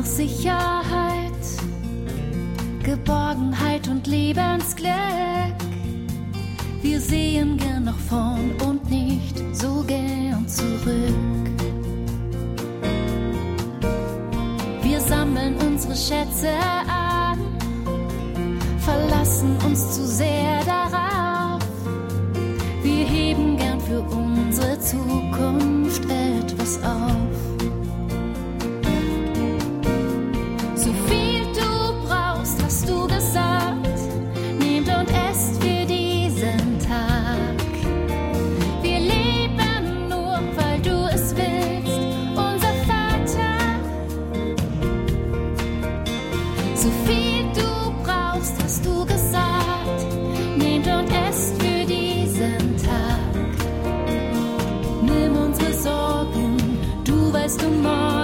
nach Sicherheit, Geborgenheit und Lebensglück. Wir sehen gern nach vorn und nicht so gern zurück. Wir sammeln unsere Schätze an, verlassen uns zu sehr darauf. Wir heben gern für unsere Zukunft etwas auf. So viel du brauchst, hast du gesagt, nehmt und esst für diesen Tag. Wir leben nur, weil du es willst, unser Vater. So viel du brauchst, hast du gesagt, nehmt und esst für diesen Tag. Nimm unsere Sorgen, du weißt um morgen.